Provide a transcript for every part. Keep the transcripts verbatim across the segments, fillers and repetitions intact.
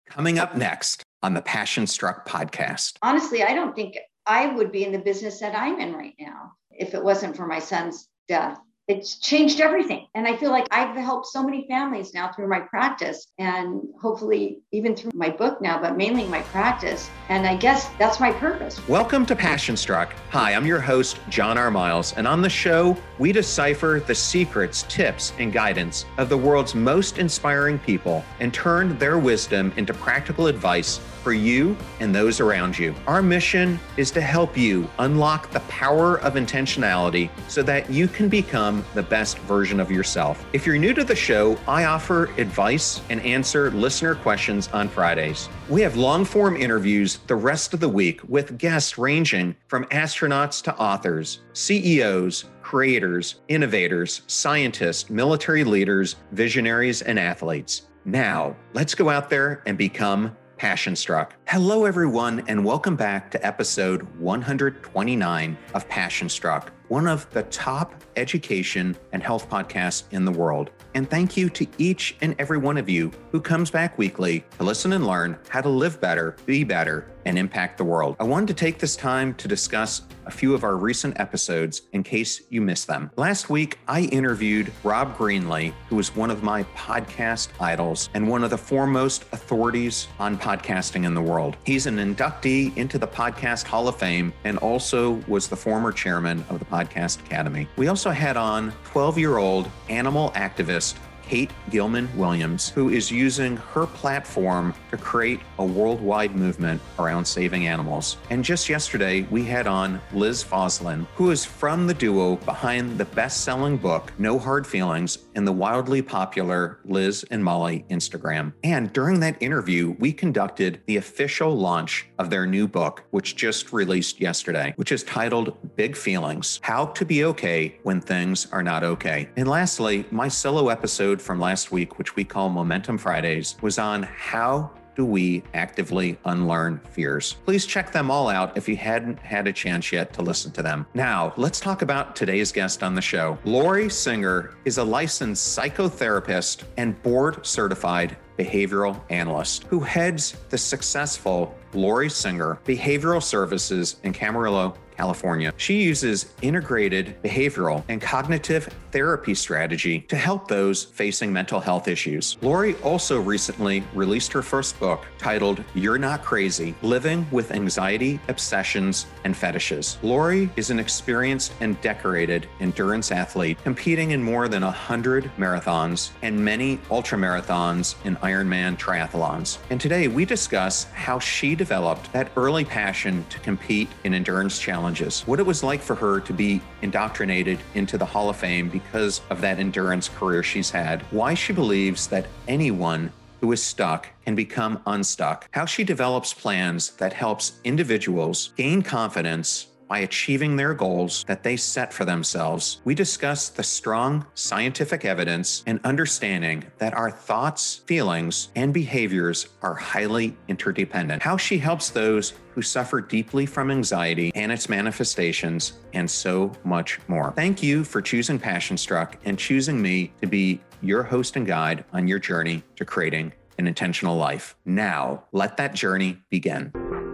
Coming up next on the Passion Struck podcast. Honestly, I don't think I would be in the business that I'm in right now if it wasn't for my son's death. It's changed everything. And I feel like I've helped so many families now through my practice and hopefully even through my book now, but mainly my practice. And I guess that's my purpose. Welcome to Passion Struck. Hi, I'm your host, John R. Miles. And on the show, we decipher the secrets, tips, and guidance of the world's most inspiring people and turn their wisdom into practical advice for you and those around you. Our mission is to help you unlock the power of intentionality so that you can become the best version of yourself. If you're new to the show, I offer advice and answer listener questions on Fridays. We have long-form interviews the rest of the week with guests ranging from astronauts to authors, C E Os, creators, innovators, scientists, military leaders, visionaries, and athletes. Now, let's go out there and become Passion Struck. Hello, everyone, and welcome back to episode one hundred twenty-nine of Passion Struck, one of the top education and health podcasts in the world. And thank you to each and every one of you who comes back weekly to listen and learn how to live better, be better, and impact the world. I wanted to take this time to discuss a few of our recent episodes in case you missed them. Last week, I interviewed Rob Greenlee, who is one of my podcast idols and one of the foremost authorities on podcasting in the world. He's an inductee into the Podcast Hall of Fame and also was the former chairman of the Podcast Academy. We also had on twelve-year-old animal activist Kate Gilman-Williams, who is using her platform to create a worldwide movement around saving animals. And just yesterday, we had on Liz Foslin, who is from the duo behind the best-selling book, No Hard Feelings, and the wildly popular Liz and Molly Instagram. And during that interview, we conducted the official launch of their new book, which just released yesterday, which is titled Big Feelings: How to Be Okay When Things Are Not Okay. And lastly, my solo episode from last week, which we call Momentum Fridays, was on how do we actively unlearn fears. Please check them all out if you hadn't had a chance yet to listen to them. Now, let's talk about today's guest on the show. Lori Singer is a licensed psychotherapist and board-certified behavioral analyst who heads the successful Lori Singer Behavioral Services in Camarillo, California. She uses integrated behavioral and cognitive therapy strategy to help those facing mental health issues. Lori also recently released her first book titled You're Not Crazy: Living with Anxiety, Obsessions, and Fetishes. Lori is an experienced and decorated endurance athlete competing in more than one hundred marathons and many ultramarathons and Ironman triathlons. And today we discuss how she developed that early passion to compete in endurance challenges, what it was like for her to be indoctrinated into the Hall of Fame because of that endurance career she's had, why she believes that anyone who is stuck can become unstuck, how she develops plans that helps individuals gain confidence by achieving their goals that they set for themselves. We discuss the strong scientific evidence and understanding that our thoughts, feelings, and behaviors are highly interdependent, how she helps those who suffer deeply from anxiety and its manifestations, and so much more. Thank you for choosing Passion Struck and choosing me to be your host and guide on your journey to creating an intentional life. Now, let that journey begin.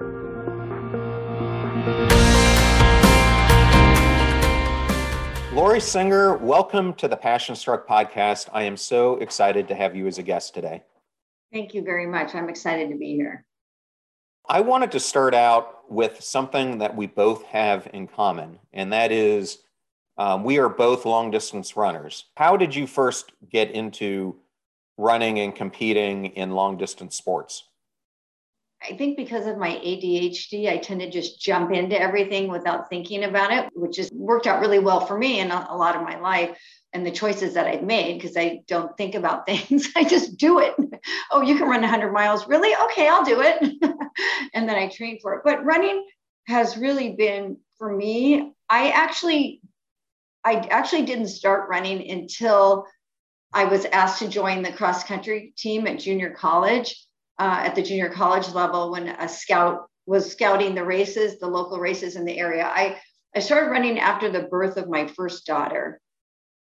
Lori Singer, welcome to the Passion Struck podcast. I am so excited to have you as a guest today. Thank you very much. I'm excited to be here. I wanted to start out with something that we both have in common, and that is um, we are both long distance runners. How did you first get into running and competing in long distance sports? I think because of my A D H D, I tend to just jump into everything without thinking about it, which has worked out really well for me in a, a lot of my life and the choices that I've made because I don't think about things. I just do it. Oh, you can run one hundred miles. Really? Okay, I'll do it. And then I train for it. But running has really been, for me, I actually, I actually didn't start running until I was asked to join the cross country team at junior college. Uh, at the junior college level, when a scout was scouting the races, the local races in the area. I, I started running after the birth of my first daughter.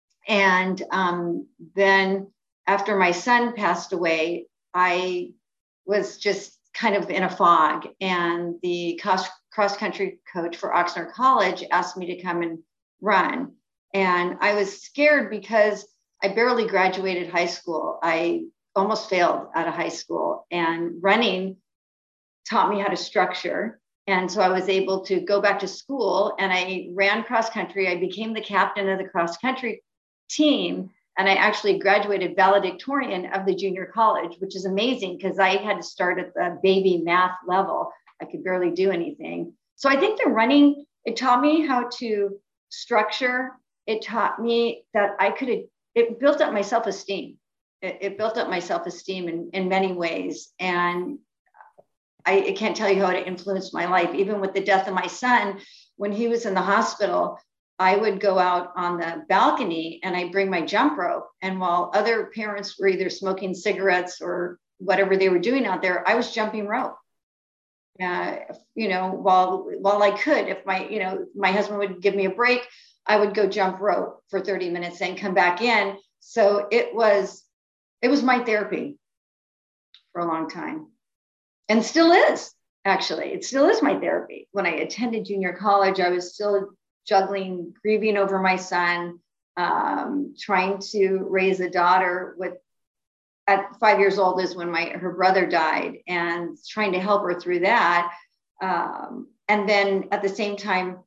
And um, then after my son passed away, I was just kind of in a fog. And the cross, cross country coach for Oxnard College asked me to come and run. And I was scared because I barely graduated high school. I almost failed out of high school, and running taught me how to structure. And so I was able to go back to school, and I ran cross country. I became the captain of the cross country team. And I actually graduated valedictorian of the junior college, which is amazing because I had to start at the baby math level. I could barely do anything. So I think the running, it taught me how to structure. It taught me that I could, it built up my self-esteem. It, it built up my self-esteem in, in many ways. And I, I can't tell you how it influenced my life. Even with the death of my son, when he was in the hospital, I would go out on the balcony and I bring my jump rope. And while other parents were either smoking cigarettes or whatever they were doing out there, I was jumping rope. Uh, you know, while while I could, if my, you know, my husband would give me a break, I would go jump rope for thirty minutes and come back in. So it was, it was my therapy for a long time, and still is, actually. It still is my therapy. When I attended junior college, I was still juggling, grieving over my son, um, trying to raise a daughter with, at five years old is when my her brother died, and trying to help her through that. Um, and then at the same time,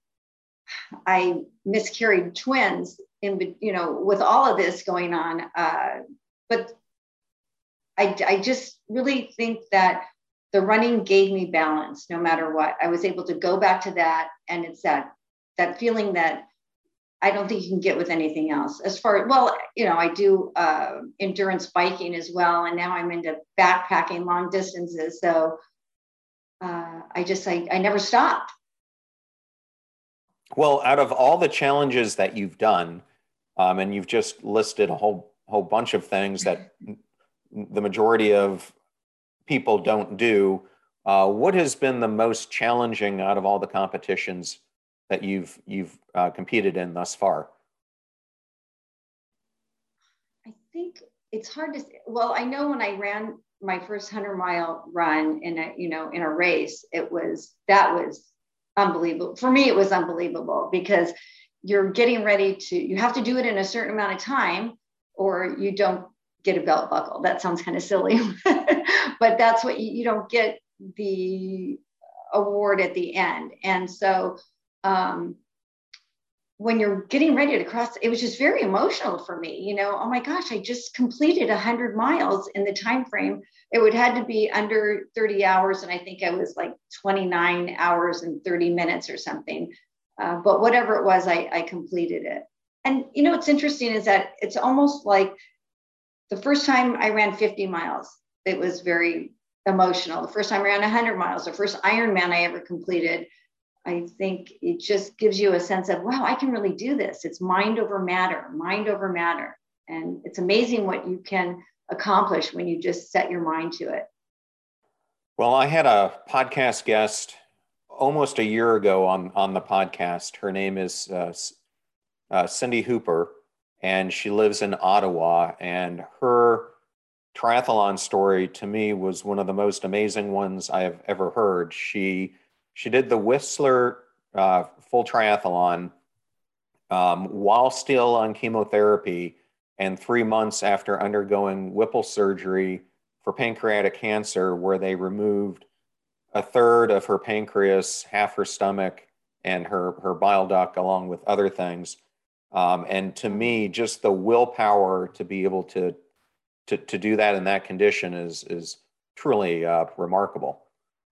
I miscarried twins in, you know, with all of this going on. Uh, but I, I just really think that the running gave me balance no matter what. I was able to go back to that. And it's that that feeling that I don't think you can get with anything else. As far, well, you know, I do uh, endurance biking as well. And now I'm into backpacking long distances. So uh, I just, I, I never stopped. Well, out of all the challenges that you've done, um, and you've just listed a whole, whole bunch of things that the majority of people don't do, uh, what has been the most challenging out of all the competitions that you've you've uh, competed in thus far? I think it's hard to say. Well, I know when I ran my first hundred mile run in a, you know, in a race, it was, that was unbelievable. For me, it was unbelievable because you're getting ready to, you have to do it in a certain amount of time or you don't get a belt buckle. That sounds kind of silly, but that's what you, you don't get the award at the end. And so um, when you're getting ready to cross, it was just very emotional for me, you know, oh my gosh, I just completed a hundred miles in the time frame. It would had to be under thirty hours. And I think I was like twenty-nine hours and thirty minutes or something. Uh, but whatever it was, I, I completed it. And, you know, what's interesting is that it's almost like the first time I ran fifty miles, it was very emotional. The first time I ran one hundred miles, the first Ironman I ever completed, I think it just gives you a sense of, wow, I can really do this. It's mind over matter, mind over matter. And it's amazing what you can accomplish when you just set your mind to it. Well, I had a podcast guest almost a year ago on, on the podcast. Her name is uh, uh, Cindy Hooper, and she lives in Ottawa. And her triathlon story to me was one of the most amazing ones I have ever heard. She She did the Whistler uh, full triathlon um, while still on chemotherapy, and three months after undergoing Whipple surgery for pancreatic cancer, where they removed a third of her pancreas, half her stomach, and her, her bile duct, along with other things. Um, and to me, just the willpower to be able to to, to do that in that condition is, is truly uh, remarkable.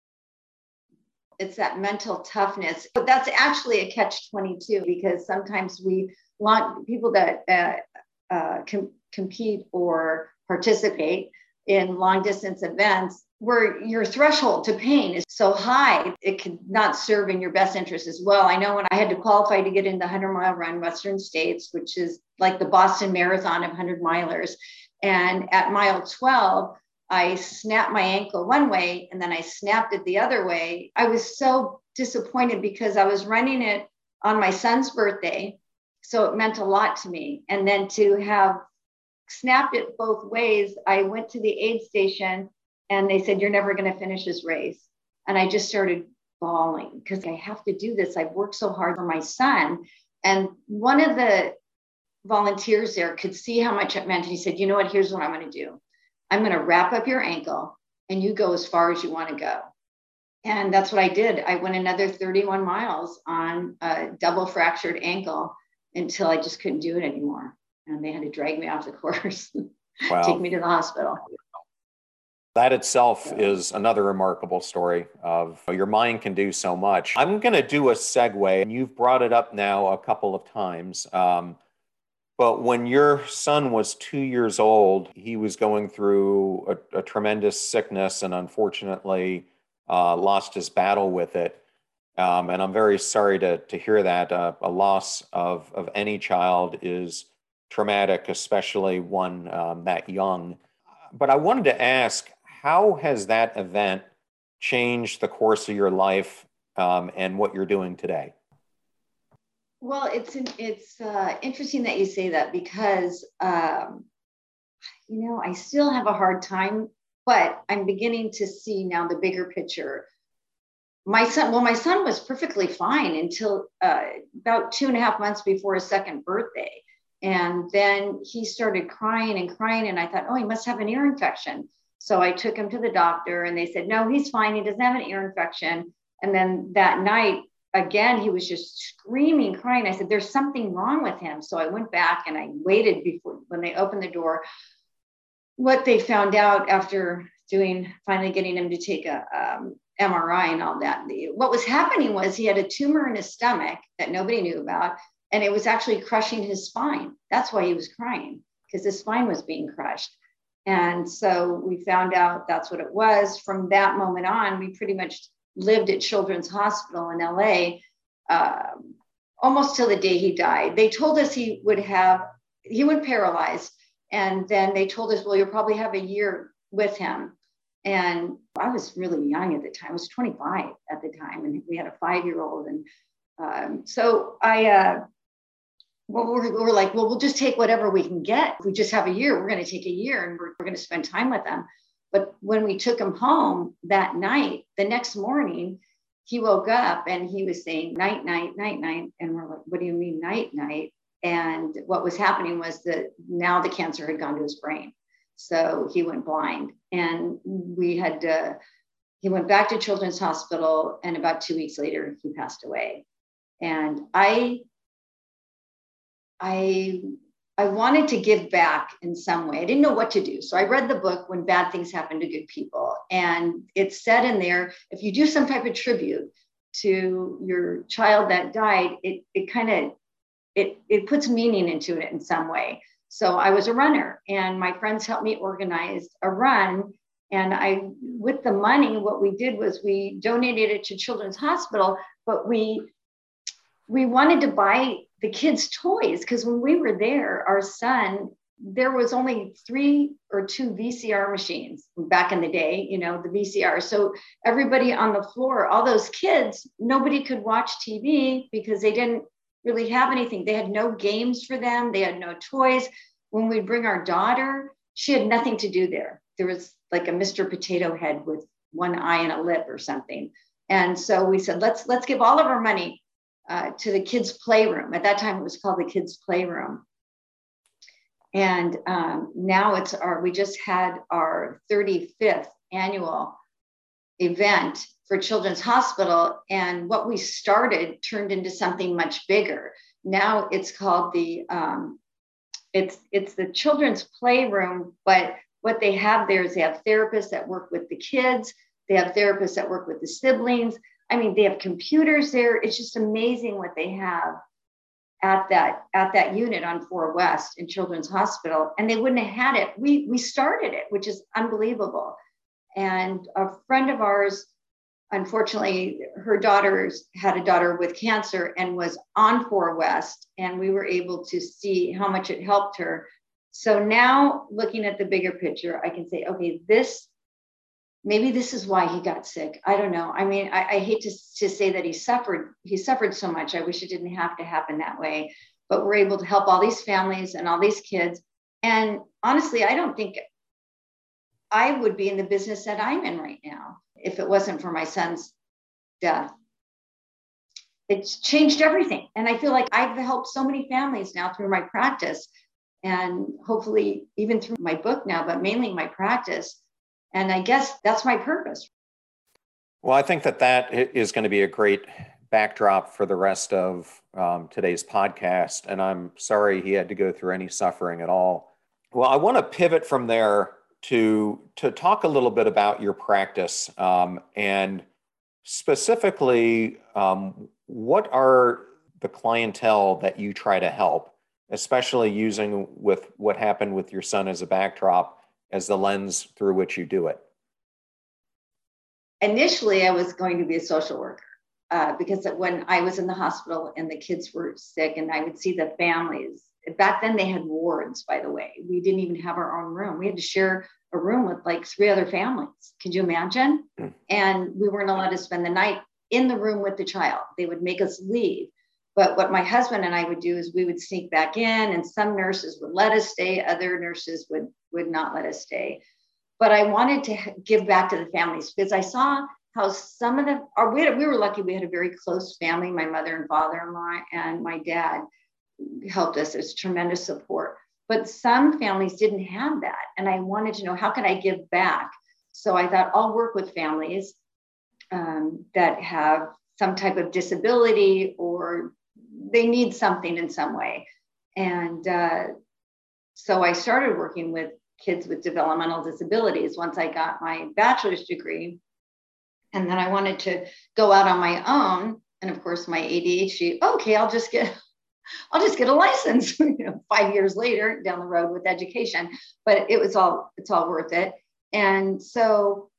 It's that mental toughness. But that's actually a catch twenty-two, because sometimes we want people that uh, uh, com- compete or participate in long distance events where your threshold to pain is so high, it could not serve in your best interest as well. I know when I had to qualify to get in the one hundred mile run, Western States, which is like the Boston Marathon of one hundred milers. And at mile twelve, I snapped my ankle one way and then I snapped it the other way. I was so disappointed because I was running it on my son's birthday. So it meant a lot to me. And then to have snapped it both ways, I went to the aid station And they said, you're never going to finish this race. And I just started bawling because I have to do this. I've worked so hard for my son. And one of the volunteers there could see how much it meant. And he said, you know what, here's what I'm going to do. I'm going to wrap up your ankle and you go as far as you want to go. And that's what I did. I went another thirty-one miles on a double fractured ankle until I just couldn't do it anymore. And they had to drag me off the course, wow. Take me to the hospital. That itself is another remarkable story of your mind can do so much. I'm going to do a segue, and you've brought it up now a couple of times. Um, but when your son was two years old, he was going through a, a tremendous sickness and unfortunately uh, lost his battle with it. Um, and I'm very sorry to, to hear that. Uh, a loss of, of any child is traumatic, especially one um, that young. But I wanted to ask, how has that event changed the course of your life um, and what you're doing today? Well, it's it's uh, interesting that you say that because, um, you know, I still have a hard time, but I'm beginning to see now the bigger picture. My son, well, my son was perfectly fine until uh, about two and a half months before his second birthday. And then he started crying and crying. And I thought, oh, he must have an ear infection. So I took him to the doctor and they said, no, he's fine. He doesn't have an ear infection. And then that night, again, he was just screaming, crying. I said, there's something wrong with him. So I went back and I waited before when they opened the door. What they found out after doing, finally getting him to take a um, M R I and all that, the, what was happening was he had a tumor in his stomach that nobody knew about. And it was actually crushing his spine. That's why he was crying, because his spine was being crushed. And so we found out that's what it was. From that moment on, we pretty much lived at Children's Hospital in L A uh, almost till the day he died. They told us he would have, he went paralyzed. And then they told us, well, you'll probably have a year with him. And I was really young at the time. I was twenty-five at the time. And we had a five-year-old. And um, so I, uh, well, we're, we're like, well, we'll just take whatever we can get. If we just have a year, we're going to take a year and we're, we're going to spend time with them. But when we took him home that night, the next morning, he woke up and he was saying, night, night, night, night. And we're like, what do you mean night, night? And what was happening was that now the cancer had gone to his brain. So he went blind. And we had to, he went back to Children's Hospital. And about two weeks later, he passed away. And I, I, I wanted to give back in some way. I didn't know what to do. So I read the book, When Bad Things Happen to Good People. And it said in there, if you do some type of tribute to your child that died, it, it kind of, it, it puts meaning into it in some way. So I was a runner and my friends helped me organize a run. And I, with the money, what we did was we donated it to Children's Hospital, but we, we wanted to buy the kids' toys, because when we were there, our son, there was only three or two V C R machines back in the day, you know, the V C R. So everybody on the floor, all those kids, nobody could watch T V because they didn't really have anything. They had no games for them. They had no toys. When we'd bring our daughter, she had nothing to do there. There was like a Mister Potato Head with one eye and a lip or something. And so we said, let's, let's give all of our money Uh, to the kids' playroom. At that time, it was called the kids' playroom. And um, now it's our, we just had our thirty-fifth annual event for Children's Hospital. And what we started turned into something much bigger. Now it's called the, um, it's, it's the children's playroom, but what they have there is they have therapists that work with the kids. They have therapists that work with the siblings. I mean, they have computers there. It's just amazing what they have at that at that unit on four West in Children's Hospital. And they wouldn't have had it. We we started it, which is unbelievable. And a friend of ours, unfortunately, her daughters had a daughter with cancer and was on four West. And we were able to see how much it helped her. So now looking at the bigger picture, I can say, okay, this maybe this is why he got sick. I don't know. I mean, I, I hate to, to say that he suffered. He suffered so much. I wish it didn't have to happen that way. But we're able to help all these families and all these kids. And honestly, I don't think I would be in the business that I'm in right now if it wasn't for my son's death. It's changed everything. And I feel like I've helped so many families now through my practice, and hopefully even through my book now, but mainly my practice. And I guess that's my purpose. Well, I think that that is going to be a great backdrop for the rest of um, today's podcast. And I'm sorry he had to go through any suffering at all. Well, I want to pivot from there to, to talk a little bit about your practice um, and specifically, um, what are the clientele that you try to help, especially using with what happened with your son as a backdrop as the lens through which you do it? Initially, I was going to be a social worker uh, because when I was in the hospital and the kids were sick and I would see the families, back then they had wards, by the way. We didn't even have our own room. We had to share a room with like three other families. Could you imagine? Mm. And we weren't allowed to spend the night in the room with the child. They would make us leave. But what my husband and I would do is we would sneak back in, and some nurses would let us stay. Other nurses would, would not let us stay. But I wanted to give back to the families because I saw how some of them, or we, had, we were lucky, we had a very close family. My mother and father-in-law and my dad helped us. It was tremendous support. But some families didn't have that. And I wanted to know, how can I give back? So I thought I'll work with families um, that have some type of disability or they need something in some way. And uh, so I started working with kids with developmental disabilities once I got my bachelor's degree. And then I wanted to go out on my own. And of course, my A D H D, okay, I'll just get, I'll just get a license, you know, five years later down the road with education, but it was all, it's all worth it. And so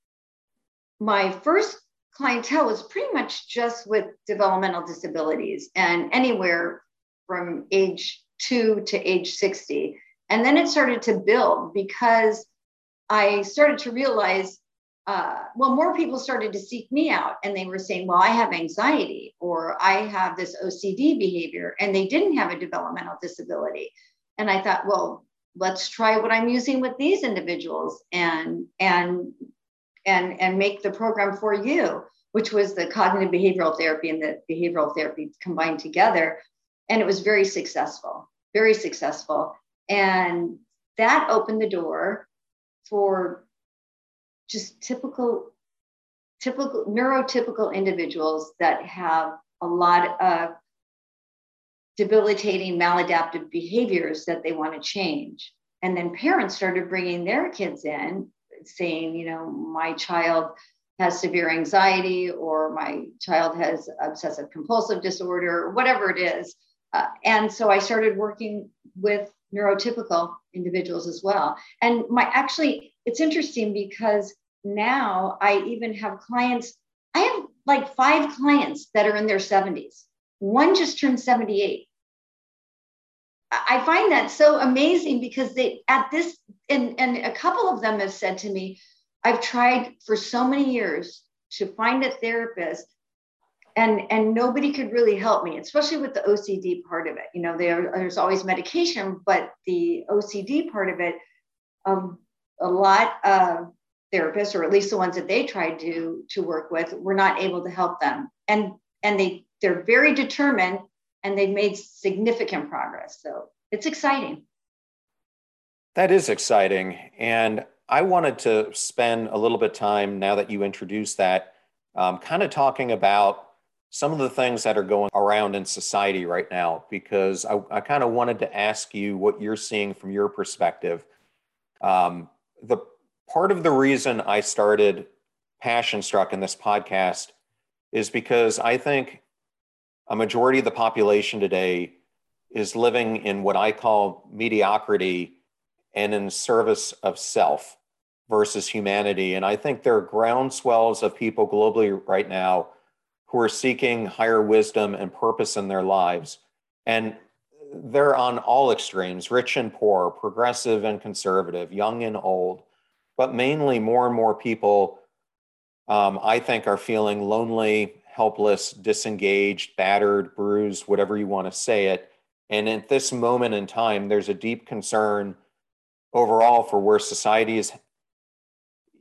my first clientele was pretty much just with developmental disabilities and anywhere from age two to age sixty. And then it started to build because I started to realize, uh, well, more people started to seek me out and they were saying, well, I have anxiety or I have this O C D behavior, and they didn't have a developmental disability. And I thought, well, let's try what I'm using with these individuals and, and, and, and make the program for you, which was the cognitive behavioral therapy and the behavioral therapy combined together. And it was very successful, very successful. And that opened the door for just typical, typical neurotypical individuals that have a lot of debilitating maladaptive behaviors that they want to change. And then parents started bringing their kids in saying, you know, my child has severe anxiety or my child has obsessive compulsive disorder or whatever it is. Uh, and so I started working with neurotypical individuals as well. And my actually, it's interesting because now I even have clients, I have like five clients that are in their seventies. One just turned seventy-eight. I find that so amazing because they at this, and, and a couple of them have said to me, I've tried for so many years to find a therapist and, and nobody could really help me, especially with the O C D part of it. You know, there, there's always medication, but the O C D part of it, um, a lot of therapists, or at least the ones that they tried to, to work with, were not able to help them. And, and they, they're very determined and they've made significant progress. So it's exciting. That is exciting. And I wanted to spend a little bit of time, now that you introduced that, um, kind of talking about some of the things that are going around in society right now, because I, I kind of wanted to ask you what you're seeing from your perspective. Um, the part of the reason I started Passion Struck in this podcast is because I think a majority of the population today is living in what I call mediocrity and in service of self versus humanity. And I think there are groundswells of people globally right now who are seeking higher wisdom and purpose in their lives. And they're on all extremes, rich and poor, progressive and conservative, young and old. But mainly more and more people, um, I think, are feeling lonely, helpless, disengaged, battered, bruised, whatever you want to say it. And at this moment in time, there's a deep concern overall for where society is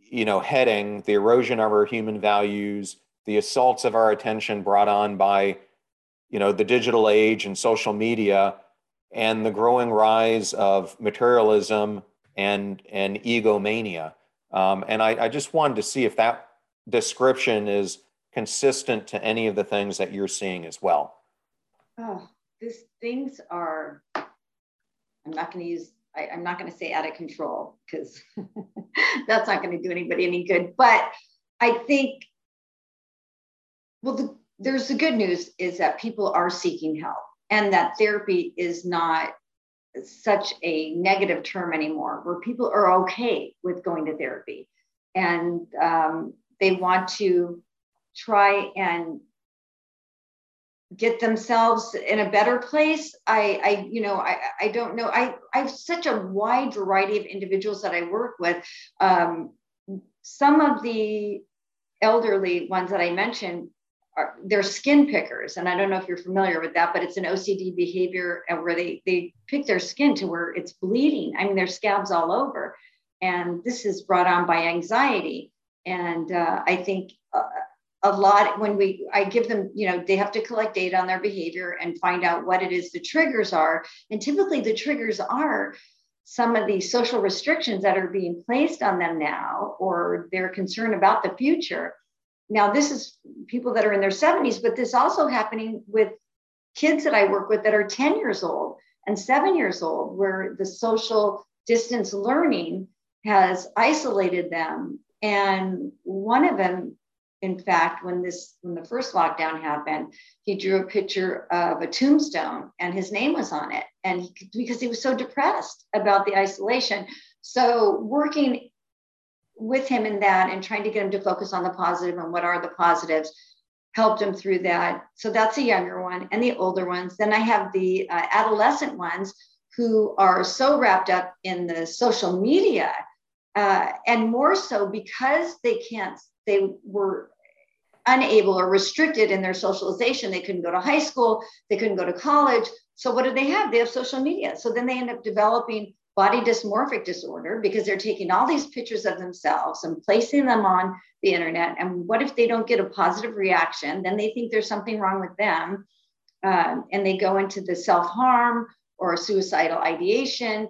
you know, heading, the erosion of our human values, the assaults of our attention brought on by, you know, the digital age and social media, and the growing rise of materialism and, and egomania. Um, and I, I just wanted to see if that description is consistent to any of the things that you're seeing as well. Oh, these things are, I'm not going to use, I, I'm not going to say out of control, because that's not going to do anybody any good. But I think, well, the, there's the good news is that people are seeking help, and that therapy is not such a negative term anymore, where people are okay with going to therapy, and um, they want to try and get themselves in a better place. I, I you know, I, I don't know. I, I have such a wide variety of individuals that I work with. Um, some of the elderly ones that I mentioned, are, they're skin pickers. And I don't know if you're familiar with that, but it's an O C D behavior where they, they pick their skin to where it's bleeding. I mean, there's scabs all over. And this is brought on by anxiety. And uh, I think uh, a lot, when we, I give them, you know, they have to collect data on their behavior and find out what it is the triggers are. And typically the triggers are some of the social restrictions that are being placed on them now, or they're concerned about the future. Now, this is people that are in their seventies, but this also happening with kids that I work with that are ten years old and seven years old, where the social distance learning has isolated them. And one of them, in fact, when this, when the first lockdown happened, he drew a picture of a tombstone and his name was on it. And he, because he was so depressed about the isolation. So working with him in that and trying to get him to focus on the positive and what are the positives helped him through that. So that's a younger one. And the older ones. Then I have the uh, adolescent ones who are so wrapped up in the social media, uh, and more so because they can't, they were unable or restricted in their socialization. They couldn't go to high school. They couldn't go to college. So what do they have? They have social media. So then they end up developing body dysmorphic disorder because they're taking all these pictures of themselves and placing them on the internet. And what if they don't get a positive reaction? Then they think there's something wrong with them. Um, and they go into the self-harm or suicidal ideation.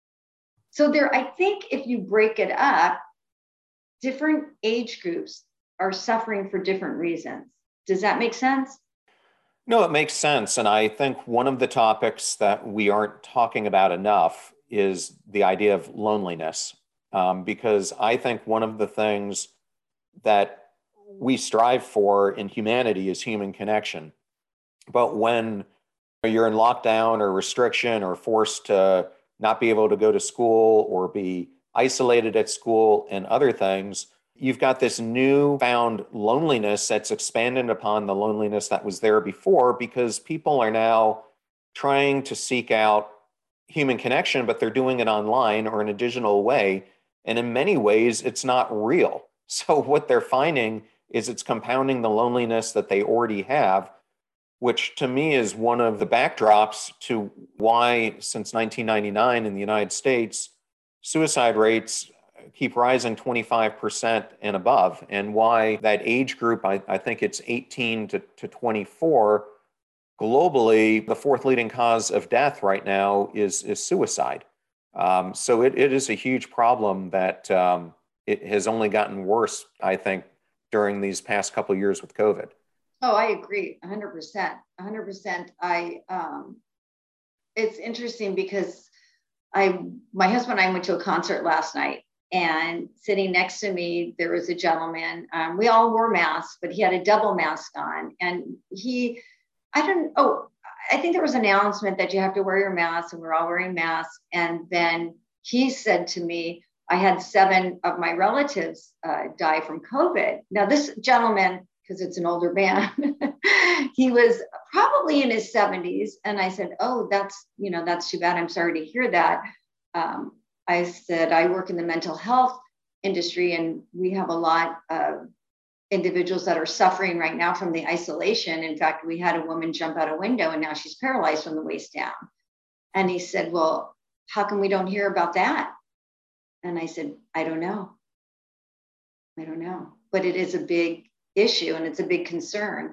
So there, I think if you break it up, different age groups are suffering for different reasons. Does that make sense? No, it makes sense. And I think one of the topics that we aren't talking about enough is the idea of loneliness. Um, because I think one of the things that we strive for in humanity is human connection. But when you're in lockdown or restriction or forced to not be able to go to school or be isolated at school and other things, you've got this newfound loneliness that's expanded upon the loneliness that was there before, because people are now trying to seek out human connection, but they're doing it online or in a digital way. And in many ways, it's not real. So what they're finding is it's compounding the loneliness that they already have, which to me is one of the backdrops to why, since nineteen ninety-nine in the United States, suicide rates keep rising twenty-five percent and above, and why that age group, I, I think it's eighteen to, to twenty-four, globally, the fourth leading cause of death right now is, is suicide. Um, so it, it is a huge problem that um, it has only gotten worse, I think, during these past couple of years with COVID. Oh, I agree, one hundred percent, one hundred percent. I, um, it's interesting because I, my husband and I went to a concert last night, and sitting next to me, there was a gentleman. Um, we all wore masks, but he had a double mask on, and he, I don't, oh, I think there was an announcement that you have to wear your mask, and we're all wearing masks. And then he said to me, I had seven of my relatives uh, die from COVID. Now, this gentleman, because it's an older man, he was probably in his seventies. And I said, oh, that's, you know, that's too bad. I'm sorry to hear that. Um, I said, I work in the mental health industry, and we have a lot of individuals that are suffering right now from the isolation. In fact, we had a woman jump out a window and now she's paralyzed from the waist down. And he said, well, how come we don't hear about that? And I said, I don't know. I don't know, but it is a big issue and it's a big concern.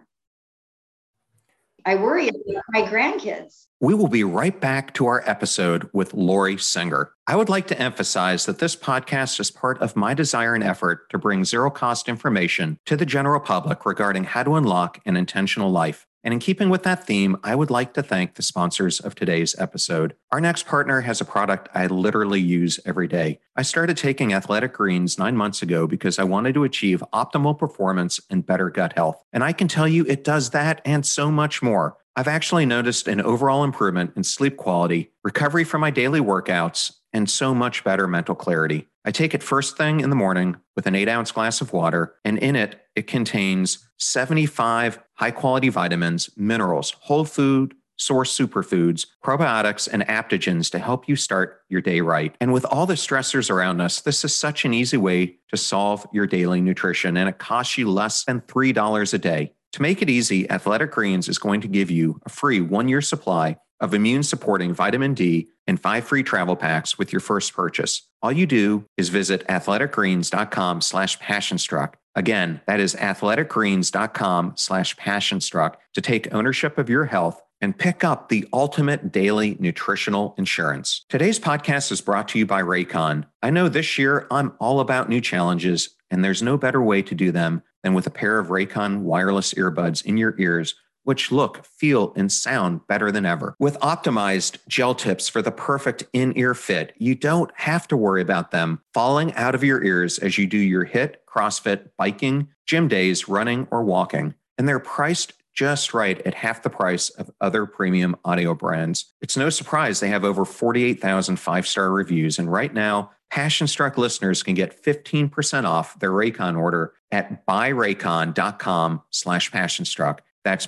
I worry about my grandkids. We will be right back to our episode with Lori Singer. I would like to emphasize that this podcast is part of my desire and effort to bring zero-cost information to the general public regarding how to unlock an intentional life. And in keeping with that theme, I would like to thank the sponsors of today's episode. Our next partner has a product I literally use every day. I started taking Athletic Greens nine months ago because I wanted to achieve optimal performance and better gut health. And I can tell you it does that and so much more. I've actually noticed an overall improvement in sleep quality, recovery from my daily workouts, and so much better mental clarity. I take it first thing in the morning with an eight ounce glass of water, and in it, it contains seventy-five high-quality vitamins, minerals, whole food, source superfoods, probiotics, and adaptogens to help you start your day right. And with all the stressors around us, this is such an easy way to solve your daily nutrition, and it costs you less than three dollars a day. To make it easy, Athletic Greens is going to give you a free one-year supply of immune-supporting vitamin D and five free travel packs with your first purchase. All you do is visit athleticgreens.com slash passionstruck. Again, that is athleticgreens.com slash passionstruck to take ownership of your health and pick up the ultimate daily nutritional insurance. Today's podcast is brought to you by Raycon. I know this year I'm all about new challenges, and there's no better way to do them than with a pair of Raycon wireless earbuds in your ears, which look, feel, and sound better than ever. With optimized gel tips for the perfect in-ear fit, you don't have to worry about them falling out of your ears as you do your HIIT, CrossFit, biking, gym days, running, or walking. And they're priced just right at half the price of other premium audio brands. It's no surprise they have over forty-eight thousand five-star reviews, and right now, Passionstruck listeners can get fifteen percent off their Raycon order at buyraycon.com slash passionstruck. That's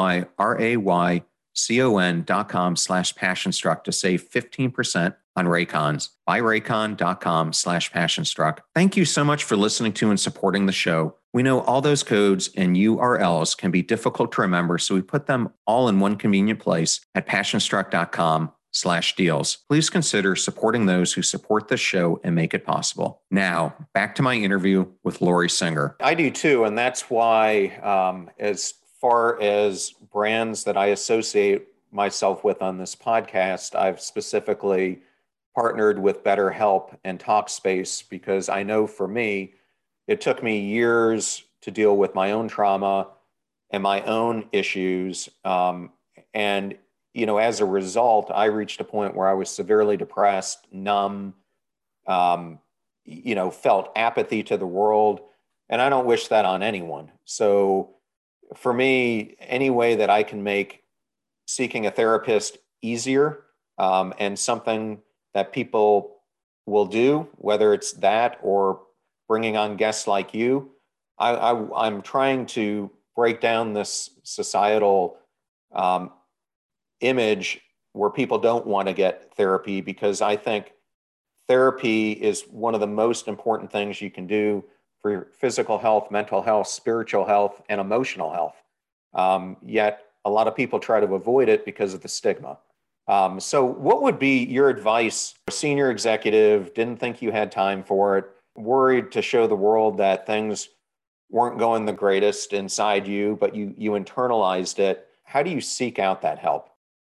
B-U-Y-R-A-Y-C-O-N dot com slash passionstruck to save fifteen percent on Raycons. Buyraycon.com slash passionstruck. Thank you so much for listening to and supporting the show. We know all those codes and U R Ls can be difficult to remember, so we put them all in one convenient place at passionstruck.com slash deals. Please consider supporting those who support this show and make it possible. Now, back to my interview with Lori Singer. I do too, and that's why um, as far as brands that I associate myself with on this podcast, I've specifically partnered with BetterHelp and Talkspace because I know for me, it took me years to deal with my own trauma and my own issues. Um, and, you know, as a result, I reached a point where I was severely depressed, numb, um, you know, felt apathy to the world. And I don't wish that on anyone. So for me, any way that I can make seeking a therapist easier um, and something that people will do, whether it's that or bringing on guests like you, I, I, I'm trying to break down this societal um, image where people don't want to get therapy, because I think therapy is one of the most important things you can do for your physical health, mental health, spiritual health, and emotional health. Um, yet a lot of people try to avoid it because of the stigma. Um, so what would be your advice? A senior executive, didn't think you had time for it, worried to show the world that things weren't going the greatest inside you, but you you internalized it. How do you seek out that help?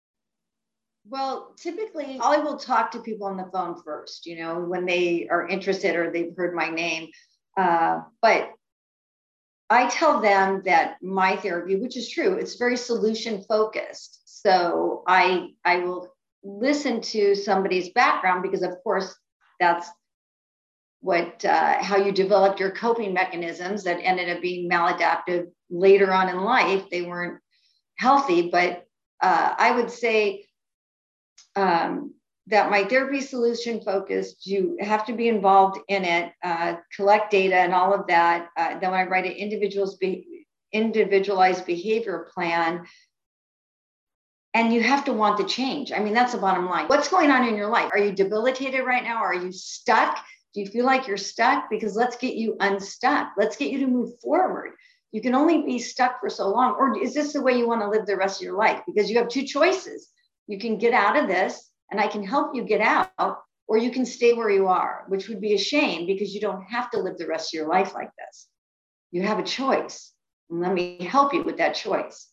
Well, typically I will talk to people on the phone first, you know, when they are interested or they've heard my name. Uh, but I tell them that my therapy, which is true, it's very solution focused. So I I will listen to somebody's background because, of course, that's what uh, how you developed your coping mechanisms that ended up being maladaptive later on in life. They weren't healthy, but uh, I would say um, that my therapy is solution focused. You have to be involved in it, uh, collect data and all of that. Uh, then I write an individual's be- individualized behavior plan. And you have to want the change. I mean, that's the bottom line. What's going on in your life? Are you debilitated right now? Are you stuck? Do you feel like you're stuck? Because let's get you unstuck. Let's get you to move forward. You can only be stuck for so long. Or is this the way you want to live the rest of your life? Because you have two choices. You can get out of this and I can help you get out, or you can stay where you are, which would be a shame because you don't have to live the rest of your life like this. You have a choice. And let me help you with that choice.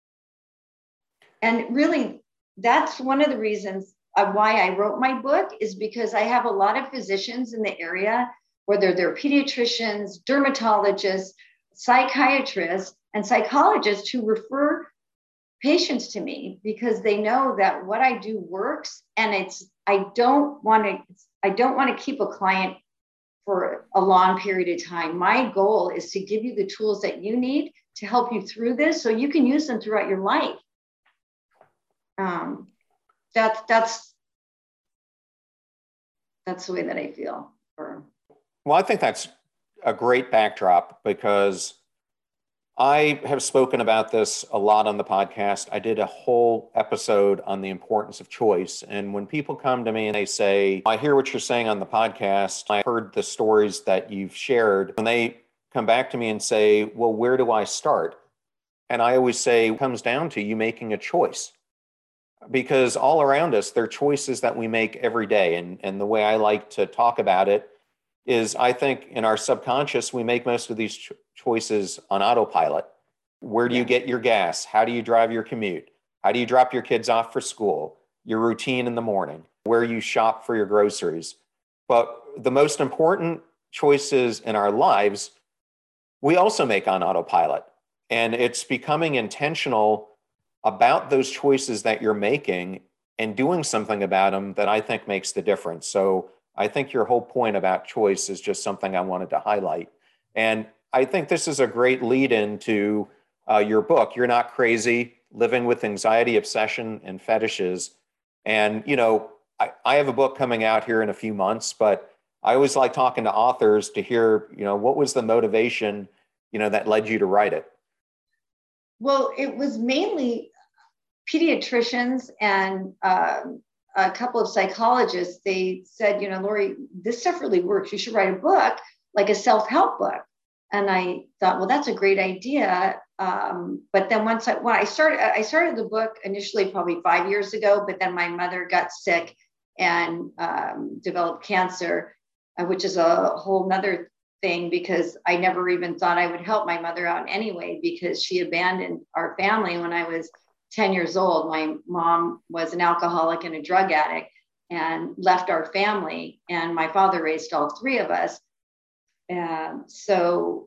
And really, that's one of the reasons why I wrote my book, is because I have a lot of physicians in the area, whether they're pediatricians, dermatologists, psychiatrists, and psychologists, who refer patients to me because they know that what I do works. And it's, I don't want to, I don't want to keep a client for a long period of time. My goal is to give you the tools that you need to help you through this so you can use them throughout your life. Um, that's, that's, that's the way that I feel. For... Well, I think that's a great backdrop, because I have spoken about this a lot on the podcast. I did a whole episode on the importance of choice. And when people come to me and they say, I hear what you're saying on the podcast, I heard the stories that you've shared, when they come back to me and say, well, where do I start? And I always say, it comes down to you making a choice. Because all around us, there are choices that we make every day. And, and the way I like to talk about it is, I think in our subconscious, we make most of these cho- choices on autopilot. Where do you get your gas? How do you drive your commute? How do you drop your kids off for school? Your routine in the morning, where you shop for your groceries. But the most important choices in our lives, we also make on autopilot. And it's becoming intentional about those choices that you're making and doing something about them that I think makes the difference. So I think your whole point about choice is just something I wanted to highlight. And I think this is a great lead into uh, your book, You're Not Crazy, Living with Anxiety, Obsession, and Fetishes. And, you know, I, I have a book coming out here in a few months, but I always like talking to authors to hear, you know, what was the motivation, you know, that led you to write it? Well, it was mainly pediatricians and um, a couple of psychologists. They said, you know, Lori, this stuff really works. You should write a book, like a self-help book. And I thought, well, that's a great idea. Um, but then once I, when I started, I started the book initially probably five years ago, but then my mother got sick and um, developed cancer, uh, which is a whole nother thing, because I never even thought I would help my mother out anyway, because she abandoned our family when I was ten years old. My mom was an alcoholic and a drug addict and left our family, and my father raised all three of us. And so,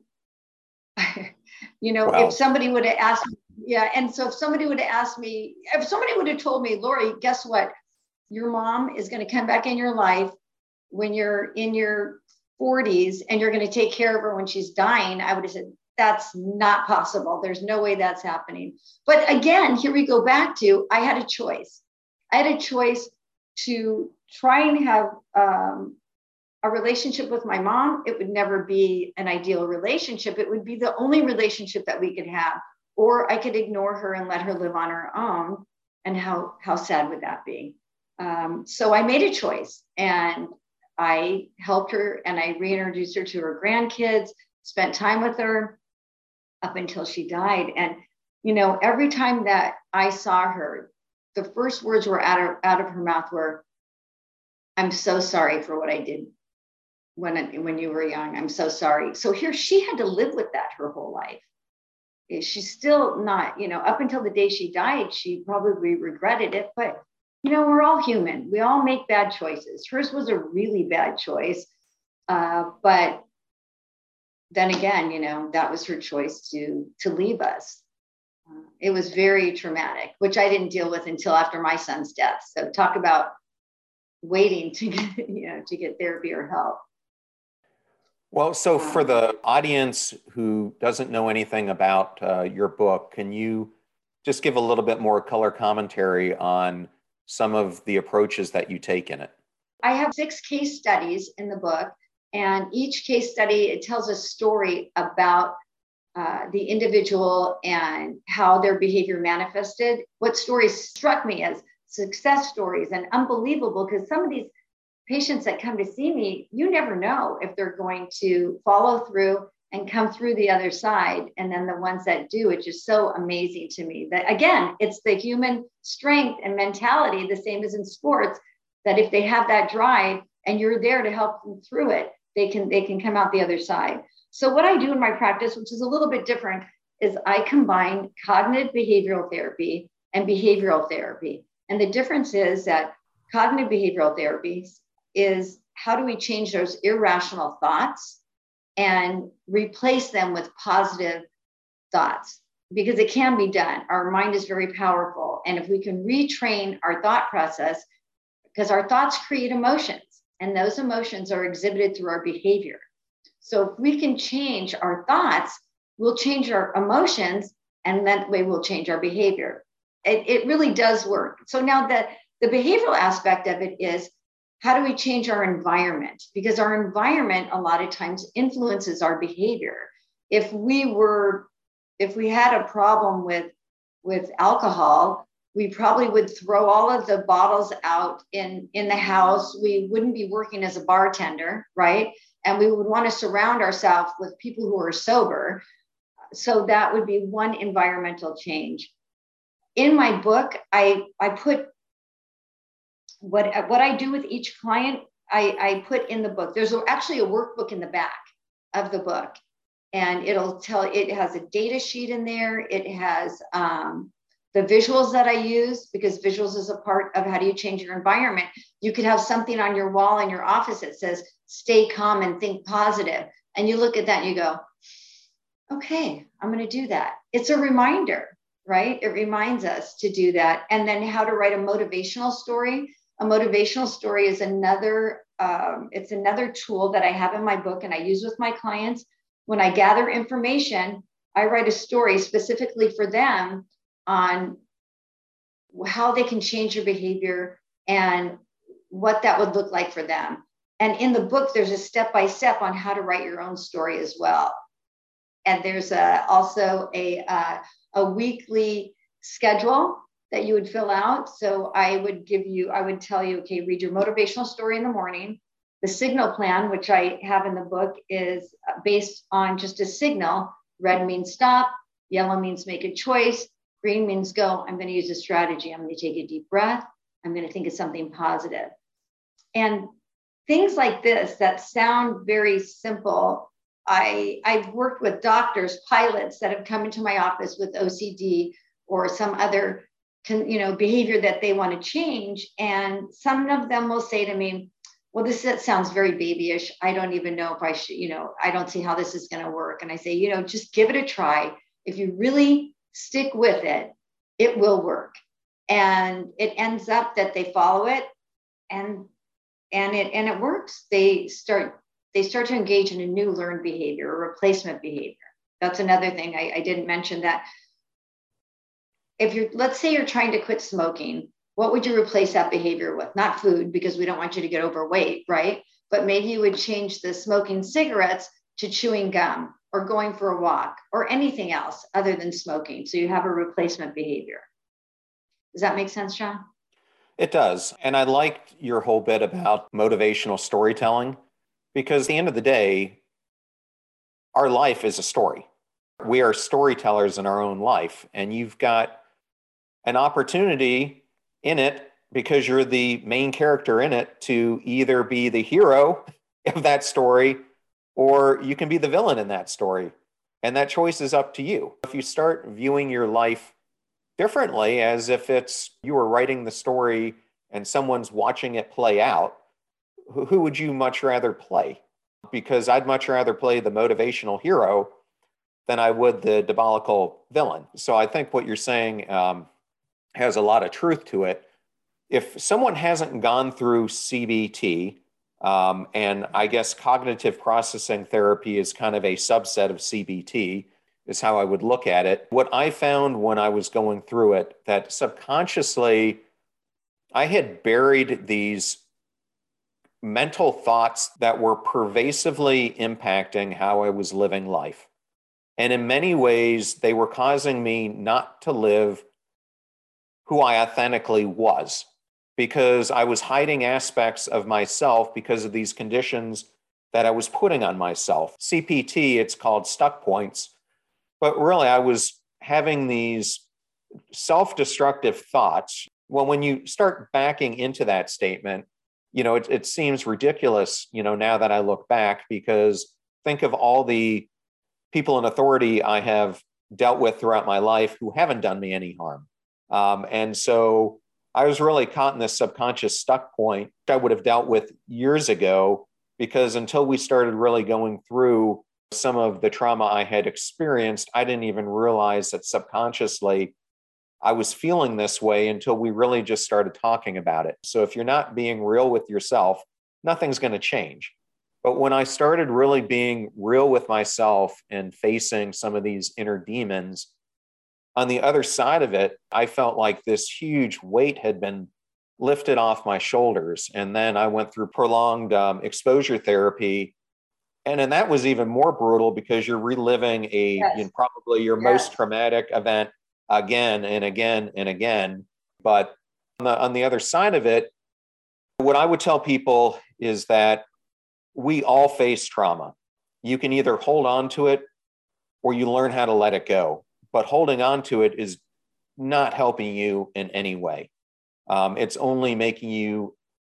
you know, wow. if somebody would have asked, yeah. And so if somebody would have asked me, if somebody would have told me, Lori, guess what? Your mom is going to come back in your life when you're in your forties and you're going to take care of her when she's dying, I would have said, that's not possible. There's no way that's happening. But again, here we go back to, I had a choice. I had a choice to try and have um, a relationship with my mom. It would never be an ideal relationship. It would be the only relationship that we could have. Or I could ignore her and let her live on her own. And how, how sad would that be? Um, so I made a choice, and I helped her, and I reintroduced her to her grandkids, spent time with her up until she died. And, you know, every time that I saw her, the first words were out of, out of her mouth were, I'm so sorry for what I did when, when you were young. I'm so sorry. So here she had to live with that her whole life. She's still not, you know, up until the day she died, she probably regretted it, but you know, we're all human. We all make bad choices. Hers was a really bad choice. Uh, but then again, you know, that was her choice to, to leave us. Uh, it was very traumatic, which I didn't deal with until after my son's death. So talk about waiting to get, you know, to get therapy or help. Well, so for the audience who doesn't know anything about uh, your book, can you just give a little bit more color commentary on some of the approaches that you take in it? I have six case studies in the book, and each case study, it tells a story about uh, the individual and how their behavior manifested. What stories struck me as success stories and unbelievable, because some of these patients that come to see me, you never know if they're going to follow through and come through the other side. And then the ones that do, it's just so amazing to me that, again, it's the human strength and mentality, the same as in sports, that if they have that drive, and you're there to help them through it, they can, they can come out the other side. So what I do in my practice, which is a little bit different, is I combine cognitive behavioral therapy and behavioral therapy. And the difference is that cognitive behavioral therapy is how do we change those irrational thoughts and replace them with positive thoughts? Because it can be done. Our mind is very powerful. And if we can retrain our thought process, because our thoughts create emotions, and those emotions are exhibited through our behavior. So if we can change our thoughts, we'll change our emotions, and that way we'll change our behavior. It, it really does work. So now the, the behavioral aspect of it is, how do we change our environment? Because our environment a lot of times influences our behavior. If we were, if we had a problem with, with alcohol, we probably would throw all of the bottles out in, in the house. We wouldn't be working as a bartender, right? And we would want to surround ourselves with people who are sober. So that would be one environmental change. In my book, I, I put what, what I do with each client, I, I put in the book. There's actually a workbook in the back of the book, and it'll tell, it has a data sheet in there. It has um, the visuals that I use, because visuals is a part of how do you change your environment. You could have something on your wall in your office that says, stay calm and think positive. And you look at that and you go, okay, I'm going to do that. It's a reminder, right? It reminds us to do that. And then how to write a motivational story. A motivational story is another, um, it's another tool that I have in my book and I use with my clients. When I gather information, I write a story specifically for them on how they can change their behavior and what that would look like for them. And in the book, there's a step-by-step on how to write your own story as well. And there's a, also a, uh, a weekly schedule that you would fill out. So I would give you, I would tell you, okay, read your motivational story in the morning. The signal plan, which I have in the book, is based on just a signal. Red means stop, yellow means make a choice, green means go. I'm going to use a strategy. I'm going to take a deep breath. I'm going to think of something positive. And things like this that sound very simple. I, I've worked with doctors, pilots that have come into my office with O C D or some other you know, behavior that they want to change. And some of them will say to me, well, this that sounds very babyish. I don't even know if I should, you know, I don't see how this is going to work. And I say, you know, just give it a try. If you really stick with it, it will work. And it ends up that they follow it and, and it, and it works. They start, they start to engage in a new learned behavior, a replacement behavior. That's another thing I, I didn't mention that. If you're, let's say you're trying to quit smoking, what would you replace that behavior with? Not food, because we don't want you to get overweight, right? But maybe you would change the smoking cigarettes to chewing gum or going for a walk or anything else other than smoking. So you have a replacement behavior. Does that make sense, John? It does. And I liked your whole bit about motivational storytelling, because at the end of the day, our life is a story. We are storytellers in our own life, and you've got an opportunity in it, because you're the main character in it, to either be the hero of that story or you can be the villain in that story. And that choice is up to you. If you start viewing your life differently, as if it's you were writing the story and someone's watching it play out, who would you much rather play? Because I'd much rather play the motivational hero than I would the diabolical villain. So I think what you're saying um, has a lot of truth to it. If someone hasn't gone through C B T, um, and I guess cognitive processing therapy is kind of a subset of C B T, is how I would look at it. What I found when I was going through it, that subconsciously I had buried these mental thoughts that were pervasively impacting how I was living life. And in many ways, they were causing me not to live who I authentically was, because I was hiding aspects of myself because of these conditions that I was putting on myself. C P T, it's called stuck points. But really, I was having these self-destructive thoughts. Well, when you start backing into that statement, you know, it, it seems ridiculous, you know, now that I look back, because think of all the people in authority I have dealt with throughout my life who haven't done me any harm. Um, and so I was really caught in this subconscious stuck point I would have dealt with years ago, because until we started really going through some of the trauma I had experienced, I didn't even realize that subconsciously I was feeling this way until we really just started talking about it. So if you're not being real with yourself, nothing's going to change. But when I started really being real with myself and facing some of these inner demons, on the other side of it, I felt like this huge weight had been lifted off my shoulders. And then I went through prolonged um, exposure therapy. And then that was even more brutal, because you're reliving a Yes. you know, probably your Yes. most traumatic event again and again and again. But on the, on the other side of it, what I would tell people is that we all face trauma. You can either hold on to it or you learn how to let it go. But holding on to it is not helping you in any way. Um, it's only making you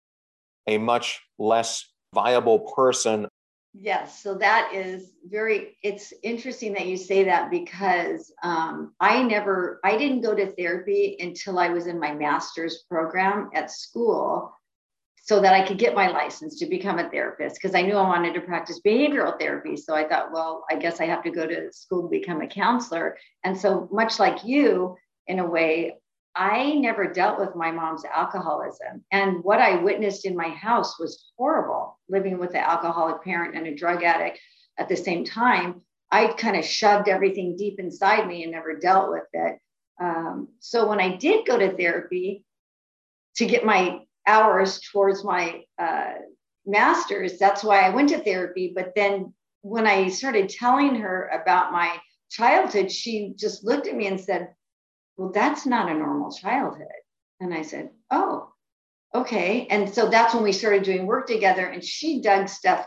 a much less viable person. Yes, so that is very, it's interesting that you say that, because um, I never, I didn't go to therapy until I was in my master's program at school, so that I could get my license to become a therapist, because I knew I wanted to practice behavioral therapy. So I thought, well, I guess I have to go to school to become a counselor. And so much like you, in a way, I never dealt with my mom's alcoholism. And what I witnessed in my house was horrible, living with an alcoholic parent and a drug addict at the same time. I kind of shoved everything deep inside me and never dealt with it. Um, so when I did go to therapy to get my hours towards my uh, master's, that's why I went to therapy. But then when I started telling her about my childhood, she just looked at me and said, well, that's not a normal childhood. And I said, oh, okay. And so that's when we started doing work together, and she dug stuff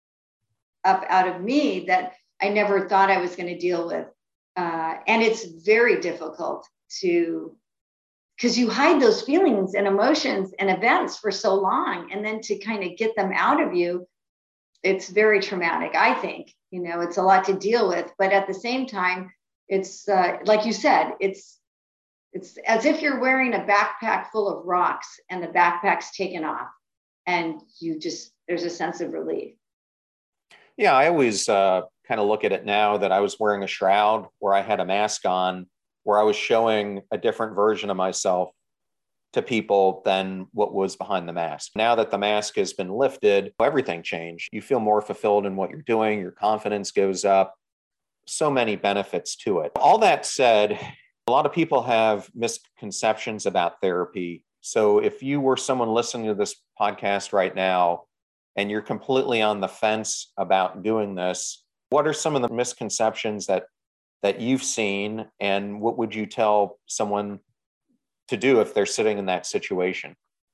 up out of me that I never thought I was going to deal with. Uh, and it's very difficult to, because you hide those feelings and emotions and events for so long, and then to kind of get them out of you, it's very traumatic, I think. You know, it's a lot to deal with, but at the same time, it's uh, like you said, it's it's as if you're wearing a backpack full of rocks and the backpack's taken off, and you just, there's a sense of relief. Yeah, I always uh, kind of look at it now that I was wearing a shroud where I had a mask on, where I was showing a different version of myself to people than what was behind the mask. Now that the mask has been lifted, everything changed. You feel more fulfilled in what you're doing. Your confidence goes up. So many benefits to it. All that said, a lot of people have misconceptions about therapy. So if you were someone listening to this podcast right now and you're completely on the fence about doing this, what are some of the misconceptions that that you've seen, and what would you tell someone to do if they're sitting in that situation?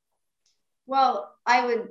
Well, I would,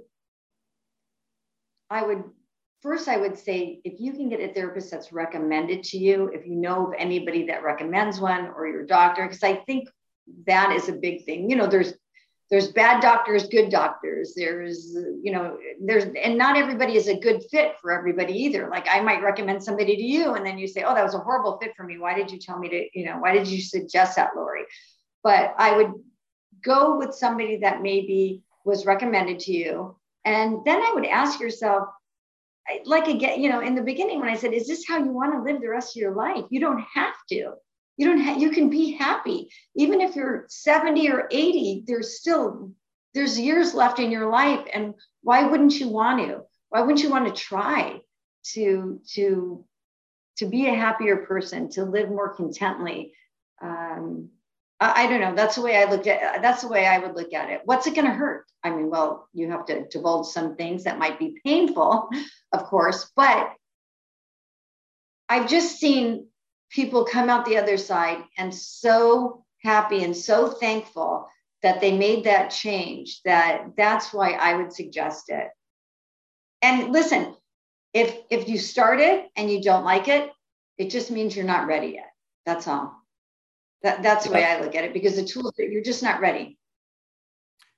I would, first I would say, if you can get a therapist that's recommended to you, if you know of anybody that recommends one, or your doctor, because I think that is a big thing. You know, there's, there's bad doctors, good doctors. There's, you know, there's, and not everybody is a good fit for everybody either. Like I might recommend somebody to you, and then you say, oh, that was a horrible fit for me. Why did you tell me to, you know, why did you suggest that, Lori? But I would go with somebody that maybe was recommended to you. And then I would ask yourself, like, again, you know, in the beginning, when I said, is this how you want to live the rest of your life? You don't have to. You don't have, you can be happy. Even if you're seventy or eighty, there's still, there's years left in your life. And why wouldn't you want to? Why wouldn't you want to try to, to, to be a happier person, to live more contently? Um, I, I don't know. That's the way I looked at, that's the way I would look at it. What's it going to hurt? I mean, well, you have to divulge some things that might be painful, of course, but I've just seen people come out the other side and so happy and so thankful that they made that change, that that's why I would suggest it. And listen, if if you start it and you don't like it, it just means you're not ready yet. That's all. That, that's the way I look at it, because the tools, you're just not ready.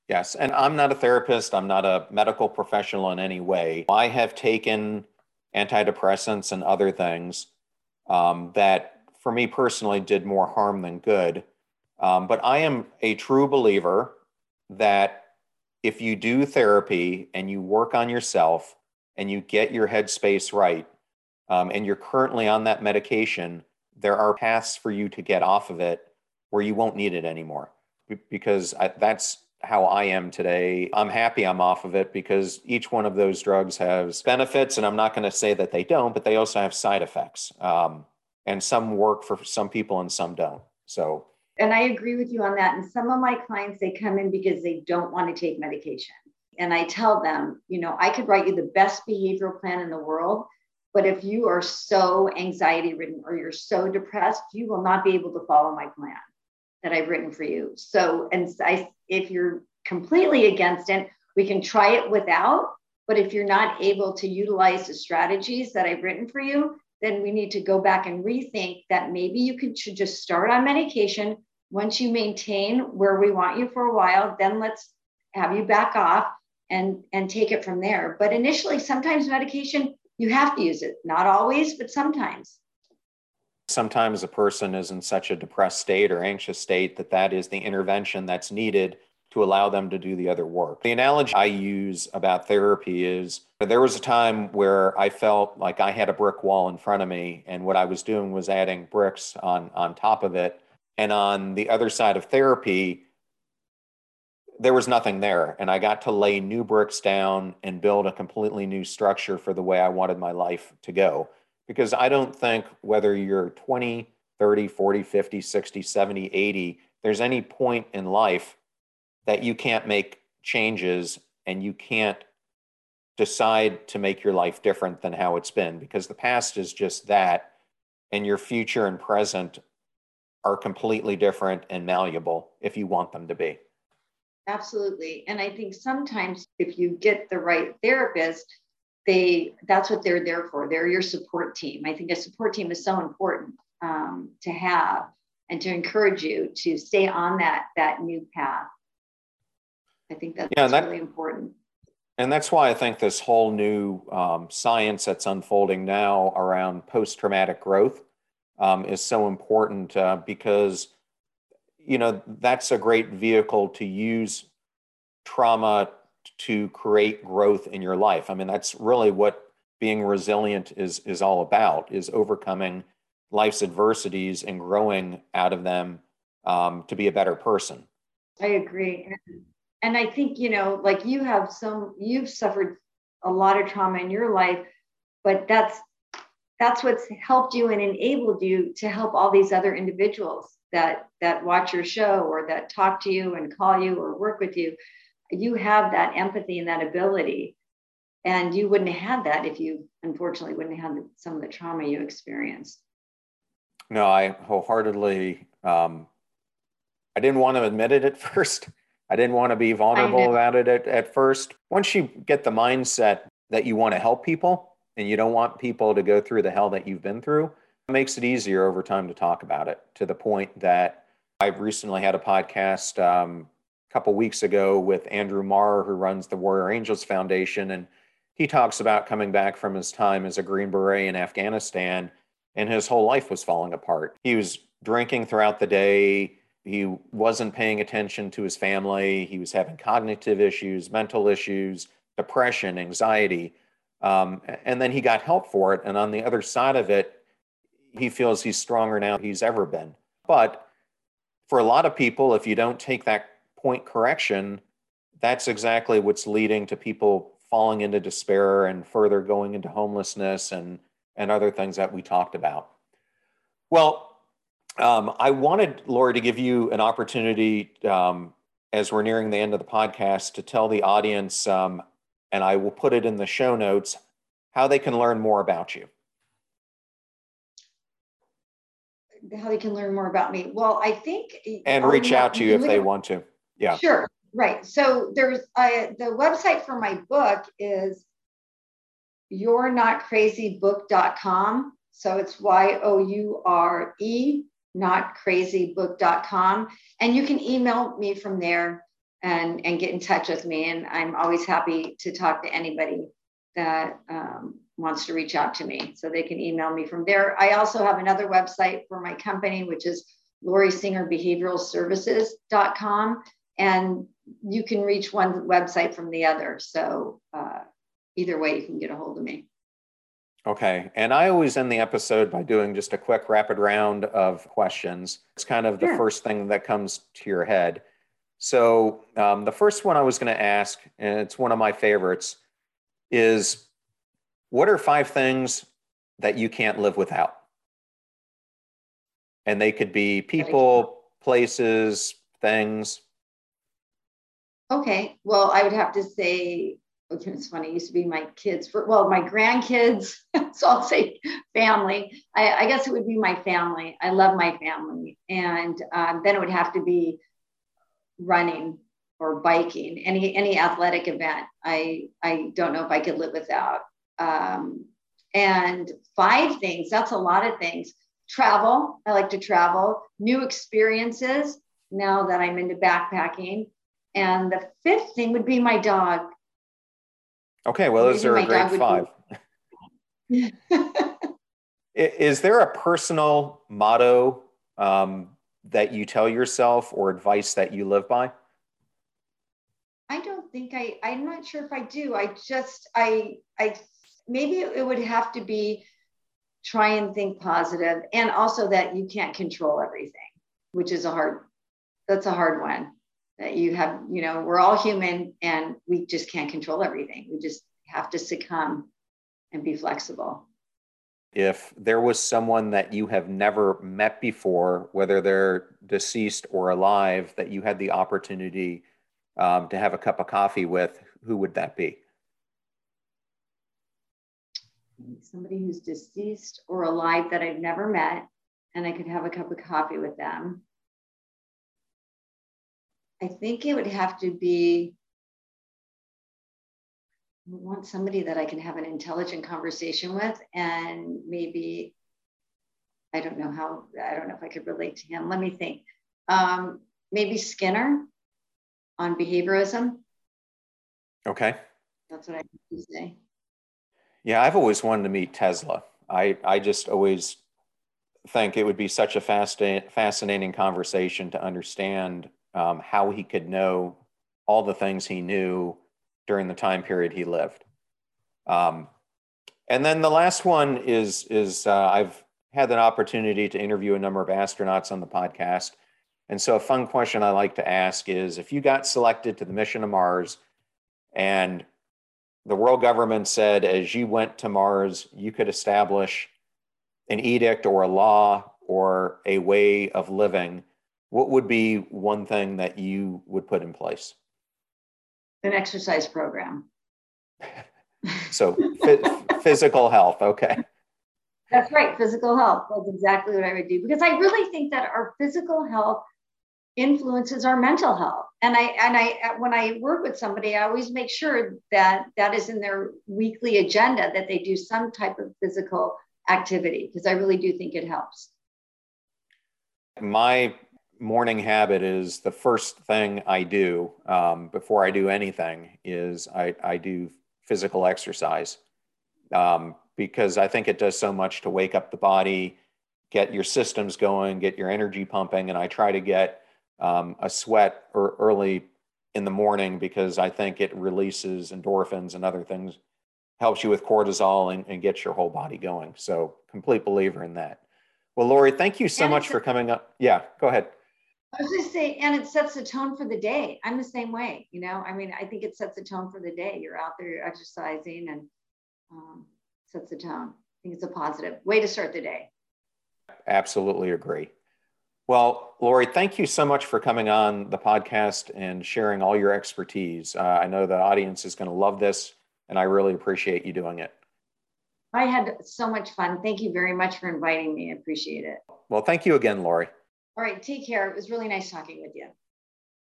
Yes. And I'm not a therapist. I'm not a medical professional in any way. I have taken antidepressants and other things um, that, for me personally, did more harm than good. Um, but I am a true believer that if you do therapy and you work on yourself and you get your headspace right, um, and you're currently on that medication, there are paths for you to get off of it where you won't need it anymore. Because I, that's how I am today. I'm happy I'm off of it because each one of those drugs has benefits, and I'm not going to say that they don't, but they also have side effects. Um, and some work for some people and some don't. So. And I agree with you on that. And some of my clients, they come in because they don't want to take medication. And I tell them, you know, I could write you the best behavioral plan in the world, but if you are so anxiety ridden or you're so depressed, you will not be able to follow my plan that I've written for you. So, and I, if you're completely against it, we can try it without, but if you're not able to utilize the strategies that I've written for you, then we need to go back and rethink that maybe you could should just start on medication. Once you maintain where we want you for a while, then let's have you back off and, and take it from there. But initially, sometimes medication, you have to use it. Not always, but sometimes. Sometimes a person is in such a depressed state or anxious state that that is the intervention that's needed to allow them to do the other work. The analogy I use about therapy is there was a time where I felt like I had a brick wall in front of me, and what I was doing was adding bricks on, on top of it. And on the other side of therapy, there was nothing there. And I got to lay new bricks down and build a completely new structure for the way I wanted my life to go. Because I don't think whether you're twenty, thirty, forty, fifty, sixty, seventy, eighty, there's any point in life that you can't make changes and you can't decide to make your life different than how it's been, because the past is just that, and your future and present are completely different and malleable if you want them to be. Absolutely. And I think sometimes if you get the right therapist, they that's what they're there for. They're your support team. I think a support team is so important um, to have and to encourage you to stay on that, that new path. I think that's, yeah, that, really important. And that's why I think this whole new um, science that's unfolding now around post-traumatic growth um, is so important uh, because, you know, that's a great vehicle to use trauma to create growth in your life. I mean, that's really what being resilient is, is all about, is overcoming life's adversities and growing out of them um, to be a better person. I agree. And I think, you know, like you have some, you've suffered a lot of trauma in your life, but that's, that's what's helped you and enabled you to help all these other individuals that, that watch your show or that talk to you and call you or work with you. You have that empathy and that ability, and you wouldn't have had that if you, unfortunately, wouldn't have had some of the trauma you experienced. No, I wholeheartedly, um, I didn't want to admit it at first. I didn't want to be vulnerable about it at, at first. Once you get the mindset that you want to help people and you don't want people to go through the hell that you've been through, it makes it easier over time to talk about it, to the point that I've recently had a podcast um, a couple weeks ago with Andrew Marr, who runs the Warrior Angels Foundation. And he talks about coming back from his time as a Green Beret in Afghanistan, and his whole life was falling apart. He was drinking throughout the day. He wasn't paying attention to his family. He was having cognitive issues, mental issues, depression, anxiety. Um, and then he got help for it. And on the other side of it, he feels he's stronger now than he's ever been. But for a lot of people, if you don't take that point correction, that's exactly what's leading to people falling into despair and further going into homelessness and, and other things that we talked about. Well, Um, I wanted, Lori, to give you an opportunity um, as we're nearing the end of the podcast to tell the audience, um, and I will put it in the show notes, how they can learn more about you. How they can learn more about me. Well, I think. And reach out to you if they want to. Yeah. Sure. Right. So there's uh, the website for my book is you're not crazy book dot com. So it's Y O U R E not crazy book dot com. And you can email me from there and, and get in touch with me. And I'm always happy to talk to anybody that um, wants to reach out to me. So they can email me from there. I also have another website for my company, which is Lori Singer Behavioral Services dot com. And you can reach one website from the other. So uh, either way, you can get a hold of me. Okay. And I always end the episode by doing just a quick rapid round of questions. It's kind of the Sure. first thing that comes to your head. So um, the first one I was going to ask, and it's one of my favorites, is what are five things that you can't live without? And they could be people, places, things. Okay. Well, I would have to say, it's funny, it used to be my kids, for, well, my grandkids. So I'll say family. I, I guess it would be my family. I love my family. And um, then it would have to be running or biking, any any athletic event. I I don't know if I could live without. Um, and five things, that's a lot of things. Travel. I like to travel. New experiences now that I'm into backpacking. And the fifth thing would be my dog. Okay, well, those are a great five. Be... Is there a personal motto um, that you tell yourself or advice that you live by? I don't think I, I'm not sure if I do. I just, I, I, maybe it would have to be try and think positive, and also that you can't control everything, which is a hard, that's a hard one. That you have, you know, we're all human and we just can't control everything. We just have to succumb and be flexible. If there was someone that you have never met before, whether they're deceased or alive, that you had the opportunity um, to have a cup of coffee with, who would that be? Somebody who's deceased or alive that I've never met, and I could have a cup of coffee with them. I think it would have to be, I want somebody that I can have an intelligent conversation with, and maybe, I don't know how, I don't know if I could relate to him. Let me think. Um, maybe Skinner on behaviorism. Okay. That's what I would say. Yeah, I've always wanted to meet Tesla. I, I just always think it would be such a fascinating, fascinating conversation to understand um, how he could know all the things he knew during the time period he lived. Um, and then the last one is, is uh, I've had an opportunity to interview a number of astronauts on the podcast. And so a fun question I like to ask is, if you got selected to the mission to Mars and the world government said, as you went to Mars, you could establish an edict or a law or a way of living, what would be one thing that you would put in place? An exercise program. So physical health. Okay. That's right. Physical health. That's exactly what I would do, because I really think that our physical health influences our mental health. And I, and I, when I work with somebody, I always make sure that that is in their weekly agenda, that they do some type of physical activity, because I really do think it helps. My morning habit is the first thing I do um, before I do anything is I, I do physical exercise um, because I think it does so much to wake up the body, get your systems going, get your energy pumping. And I try to get um, a sweat or early in the morning because I think it releases endorphins and other things, helps you with cortisol and, and gets your whole body going. So complete believer in that. Well, Lori, thank you so and much for coming up. Yeah, go ahead. I was just saying, and it sets the tone for the day. I'm the same way, you know, I mean, I think it sets the tone for the day. You're out there, you're exercising, and um, sets the tone. I think it's a positive way to start the day. Absolutely agree. Well, Lori, thank you so much for coming on the podcast and sharing all your expertise. Uh, I know the audience is going to love this, and I really appreciate you doing it. I had so much fun. Thank you very much for inviting me. I appreciate it. Well, thank you again, Lori. All right, take care. It was really nice talking with you.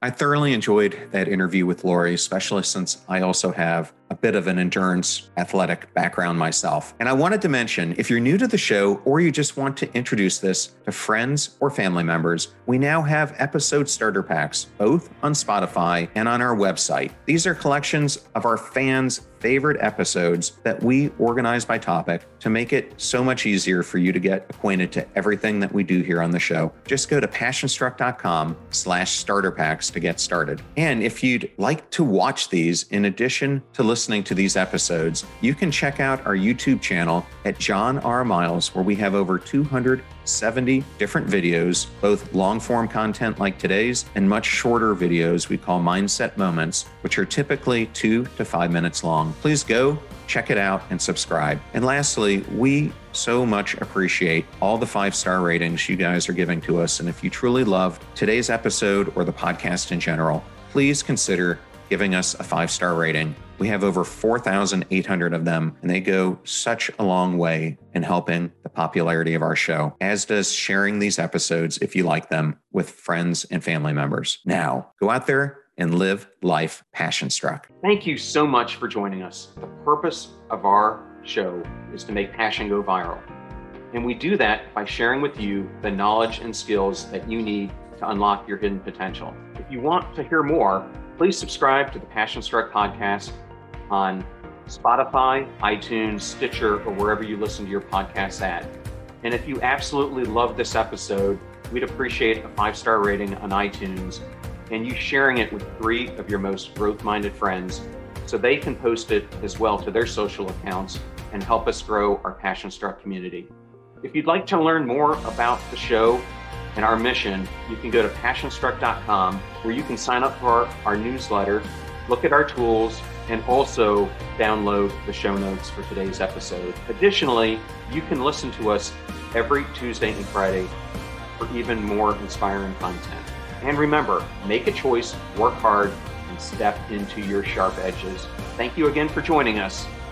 I thoroughly enjoyed that interview with Lori, especially since I also have a bit of an endurance athletic background myself. And I wanted to mention, if you're new to the show or you just want to introduce this to friends or family members, we now have episode starter packs, both on Spotify and on our website. These are collections of our fans' favorite episodes that we organize by topic to make it so much easier for you to get acquainted to everything that we do here on the show. Just go to passionstruck.com slash starter packs to get started. And if you'd like to watch these in addition to listening to these episodes, you can check out our YouTube channel at John R. Miles, where we have over two hundred seventy different videos, both long form content like today's and much shorter videos we call Mindset Moments, which are typically two to five minutes long. Please go check it out and subscribe. And lastly, we so much appreciate all the five-star ratings you guys are giving to us. And if you truly loved today's episode or the podcast in general, please consider giving us a five-star rating. We have over four thousand eight hundred of them, and they go such a long way in helping the popularity of our show, as does sharing these episodes, if you like them, with friends and family members. Now, go out there and live life passion-struck. Thank you so much for joining us. The purpose of our show is to make passion go viral. And we do that by sharing with you the knowledge and skills that you need to unlock your hidden potential. If you want to hear more, please subscribe to the Passion Struck podcast on Spotify, iTunes, Stitcher, or wherever you listen to your podcasts at. And if you absolutely love this episode, we'd appreciate a five-star rating on iTunes and you sharing it with three of your most growth-minded friends so they can post it as well to their social accounts and help us grow our Passion Struck community. If you'd like to learn more about the show and our mission, you can go to passion struck dot com, where you can sign up for our, our newsletter, look at our tools, and also download the show notes for today's episode. Additionally, you can listen to us every Tuesday and Friday for even more inspiring content. And remember, make a choice, work hard, and step into your sharp edges. Thank you again for joining us.